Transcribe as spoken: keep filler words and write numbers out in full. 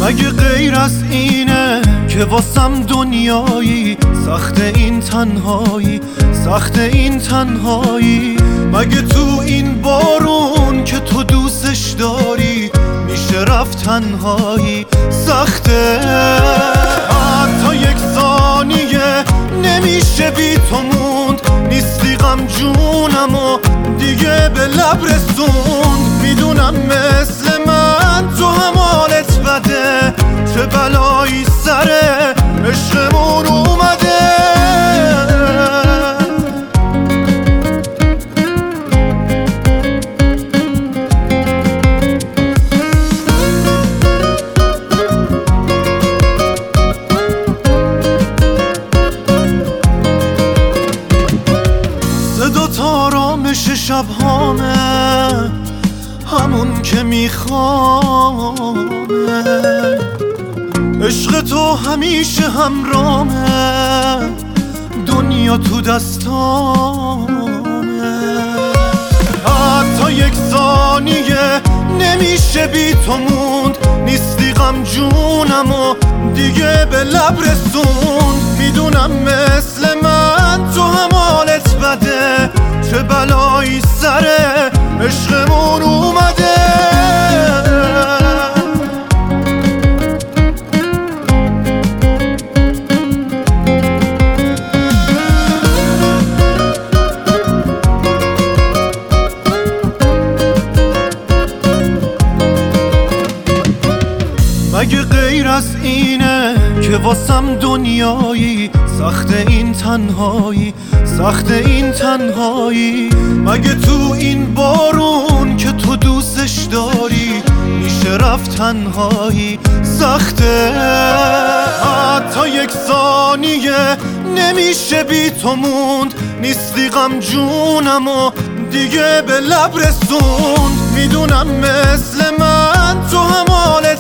مگه غیر از اینه که واسم دنیایی سخت این تنهایی، سخت این تنهایی. مگه تو این بارون که تو دوستش داری میشه رفت تنهایی سخته. حتی یک ثانیه نمیشه بی تو موند، نیستی غم جونم و دیگه به لب رسوند. میدونم مثل من تو هم حالت بده، چه بلایی سر عشقمون اومده. صدا تارامش شبهامه، همون که میخوامه. عشق تو همیشه همرامه، دنیا تو دستامه. حتی یک ثانیه نمیشه بی تو موند، نیستی غم جونم و دیگه به لب رسوند. میدونم مثل من تو هم حالت بده، چه بلایی سر عشقمون اومده. مگه غیر از اینه که واسم دنیایی سخت این تنهایی، سخت این تنهایی. مگه تو این بارون که تو دوستش داری میشه رفت تنهایی سخته. حتی یک ثانیه نمیشه بی تو موند، نیستی غم جونم و دیگه به لب رسوند. میدونم مثل من تو هم حالت